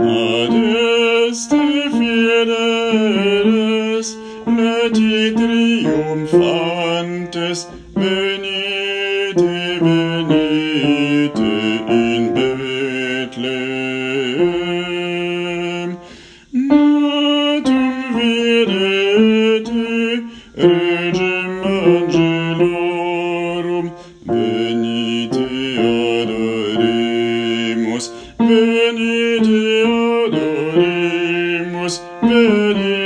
Adeste fideles, leti triumphantes, venite, venite in Bethlehem. Natum videte, regem angelorum, venite adoremus, venite adoremus, venite